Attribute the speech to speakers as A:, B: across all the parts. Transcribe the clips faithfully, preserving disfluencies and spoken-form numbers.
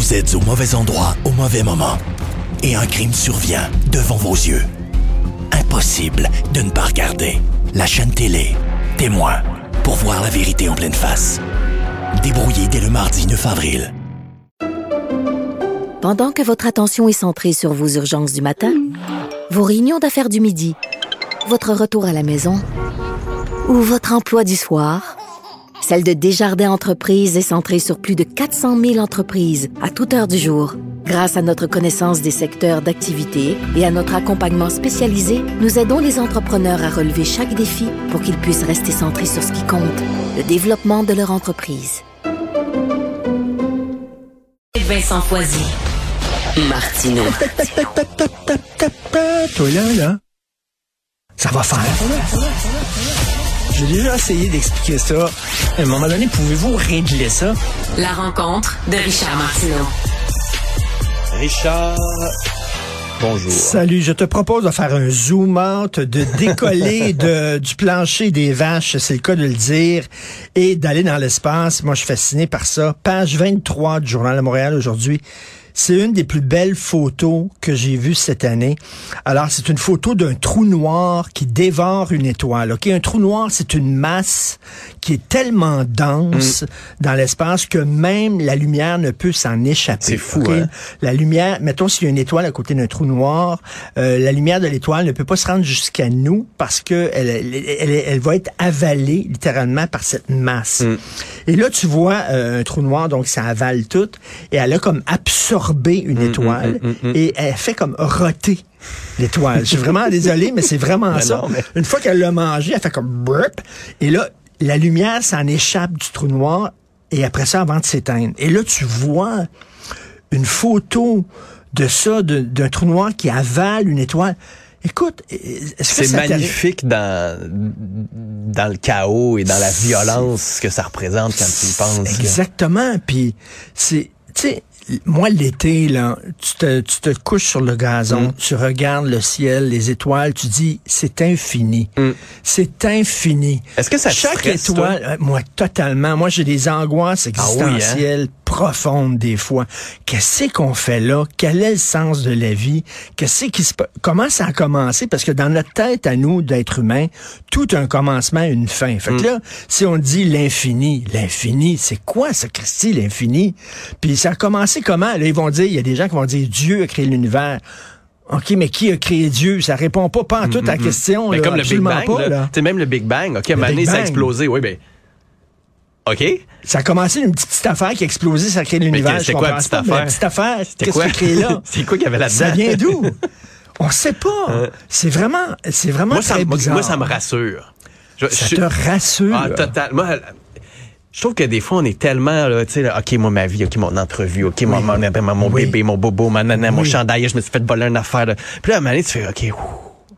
A: Vous êtes au mauvais endroit au mauvais moment. Et un crime survient devant vos yeux. Impossible de ne pas regarder. La chaîne télé, Témoin, pour voir la vérité en pleine face. Débrouillé dès le mardi neuf avril.
B: Pendant que votre attention est centrée sur vos urgences du matin, vos réunions d'affaires du midi, votre retour à la maison ou votre emploi du soir, celle de Desjardins Entreprises est centrée sur plus de quatre cent mille entreprises à toute heure du jour. Grâce à notre connaissance des secteurs d'activité et à notre accompagnement spécialisé, nous aidons les entrepreneurs à relever chaque défi pour qu'ils puissent rester centrés sur ce qui compte, le développement de leur entreprise.
C: Vincent Foisy. Martineau.
D: Toi là, là, ça va faire. J'ai déjà essayé d'expliquer ça. À un moment donné, pouvez-vous régler ça?
C: La rencontre de Richard Martineau.
E: Richard, bonjour.
D: Salut, je te propose de faire un zoom out, de décoller de, du plancher des vaches, c'est le cas de le dire, et d'aller dans l'espace. Moi, je suis fasciné par ça. Page vingt-trois du Journal de Montréal aujourd'hui. C'est une des plus belles photos que j'ai vues cette année. Alors, c'est une photo d'un trou noir qui dévore une étoile. Ok, un trou noir, c'est une masse qui est tellement dense mmh. dans l'espace que même la lumière ne peut s'en échapper.
E: C'est fou,
D: okay?
E: hein?
D: La lumière, mettons s'il y a une étoile à côté d'un trou noir, euh, la lumière de l'étoile ne peut pas se rendre jusqu'à nous parce que elle, elle, elle, elle va être avalée littéralement par cette masse. Mmh. Et là, tu vois euh, un trou noir, donc ça avale tout, et elle a comme absorbé une étoile, mmh, mmh, mmh, mmh. et elle fait comme roter l'étoile. Je suis vraiment désolé, mais c'est vraiment mais ça. Non, mais... Une fois qu'elle l'a mangé, elle fait comme burp, et là, la lumière s'en échappe du trou noir, et après ça, avant de s'éteindre. Et là, tu vois une photo de ça, de, d'un trou noir qui avale une étoile. Écoute, est-ce que
E: c'est
D: ça
E: magnifique dans, dans le chaos et dans la violence c'est... que ça représente quand tu y penses.
D: Exactement. Puis, c'est, tu sais, moi, l'été, là, tu te, tu te couches sur le gazon, mm. tu regardes le ciel, les étoiles, tu dis, c'est infini. Mm. C'est infini.
E: Est-ce que ça te
D: Chaque
E: stresse,
D: étoile,
E: toi?
D: moi, totalement. Moi, j'ai des angoisses existentielles. Ah oui, hein? Profonde des fois. Qu'est-ce qu'on fait là? Quel est le sens de la vie? Qu'est-ce qui se comment ça a commencé? Parce que dans notre tête à nous, d'être humains, tout a un commencement et une fin. Fait que mm. là, si on dit l'infini, l'infini, c'est quoi ça, Christy, l'infini? Puis ça a commencé comment? Là, ils vont dire, il y a des gens qui vont dire Dieu a créé l'univers. OK, mais qui a créé Dieu? Ça répond pas, pas en toute mm-hmm. la question.
E: Mais
D: là,
E: comme le Big Bang,
D: pas,
E: là. Là. Même le Big Bang, OK, à un moment donné, ça a explosé. Oui, ben. OK.
D: Ça a commencé une petite, petite affaire qui a explosé, ça a créé l'univers.
E: Mais c'est quoi la petite affaire?
D: La petite affaire, qu'est-ce
E: quoi?
D: qui a créé là?
E: C'est quoi qu'il y avait là-dedans?
D: Ça vient d'où? On sait pas. Euh, c'est vraiment, c'est vraiment
E: moi,
D: très
E: ça,
D: bizarre.
E: Moi, ça me rassure.
D: Je, ça je, te rassure?
E: Ah, total. Moi, je trouve que des fois, on est tellement, là, tu sais, OK, moi, ma vie, OK, mon entrevue, OK, oui. mon, mon, mon oui. bébé, mon bobo, ma nana, oui. mon chandail, je me suis fait voler une affaire. Là. Puis là, à un moment donné, tu fais, OK, ouh.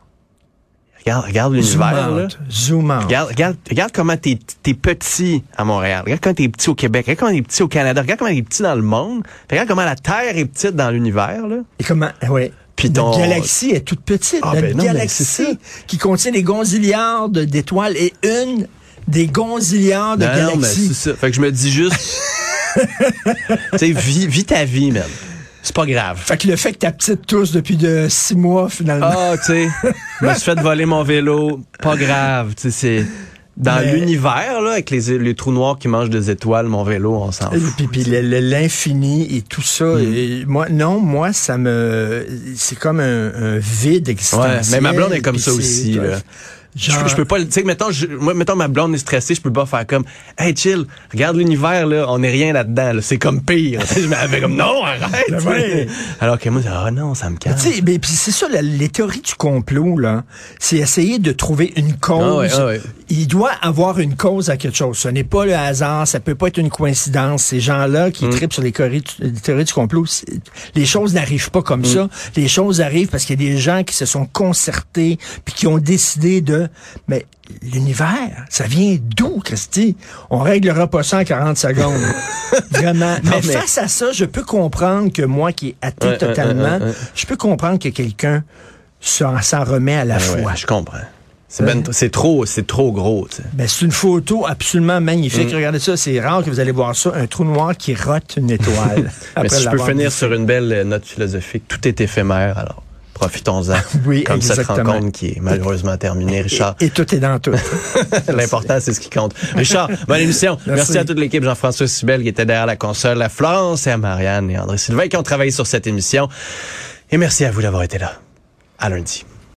E: Regarde, regarde l'univers,
D: Zoom
E: là.
D: Out. Zoom out.
E: Regarde, regarde, regarde comment t'es, t'es petit à Montréal. Regarde comment t'es petit au Québec. Regarde comment t'es petit au Canada. Regarde comment t'es petit dans le monde. Regarde comment la Terre est petite dans l'univers, là.
D: Et comment, ouais. Puis ton... Notre galaxie est toute petite. Ah, Notre ben non, galaxie qui contient des gonzillards d'étoiles et une des gonzillards de
E: non,
D: galaxies.
E: Non, mais c'est ça. Fait que je me dis juste, tu sais, vis, vis ta vie, même. C'est pas grave.
D: Fait que le fait que ta petite tousse depuis de six mois, finalement.
E: Ah, tu sais, je me suis fait voler mon vélo. Pas grave, tu sais, c'est... Dans mais... l'univers, là, avec les, les trous noirs qui mangent des étoiles, mon vélo, on s'en fout.
D: Puis, puis l'infini et tout ça, mm. et moi, non, moi, ça me... C'est comme un, un vide existentiel.
E: Ouais, mais ma blonde est comme ça aussi, là. Genre... Je, je peux pas, tu sais, mettons, je, moi, mettons, ma blonde est stressée, je peux pas faire comme, hey, chill, regarde l'univers, là, on est rien là-dedans, là, c'est comme pire. Je me fais comme, non, arrête! Ouais. Alors que moi, ah oh, non, ça me calme.
D: Tu sais, mais puis c'est ça, la, les théories du complot, là, c'est essayer de trouver une cause.
E: Ah ouais, ah ouais.
D: Il doit avoir une cause à quelque chose. Ce n'est pas le hasard, ça peut pas être une coïncidence. Ces gens-là qui mm. trippent sur les théories, les théories du complot, les choses n'arrivent pas comme mm. ça. Les choses arrivent parce qu'il y a des gens qui se sont concertés puis qui ont décidé de mais l'univers, ça vient d'où, Christy? On réglera pas ça en quarante secondes. Vraiment. Non, mais, mais face à ça, je peux comprendre que moi qui est athée ouais, totalement, ouais, ouais, ouais. je peux comprendre que quelqu'un s'en, s'en remet à la
E: ouais,
D: foi.
E: Ouais, je comprends. C'est, ben, c'est trop, c'est trop gros. Tu sais.
D: Ben, c'est une photo absolument magnifique. Mm. Regardez ça, c'est rare que vous allez voir ça, un trou noir qui rote une étoile.
E: Mais si je peux finir sur une belle note philosophique, tout est éphémère, alors profitons-en.
D: Oui,
E: comme
D: exactement.
E: cette rencontre qui est malheureusement terminée, Richard.
D: Et, et tout est dans tout.
E: L'important, c'est ce qui compte. Richard, bonne émission. Merci. Merci à toute l'équipe, Jean-François Sibel qui était derrière la console, à Florence et à Marianne et André Sylvain qui ont travaillé sur cette émission. Et merci à vous d'avoir été là. À lundi.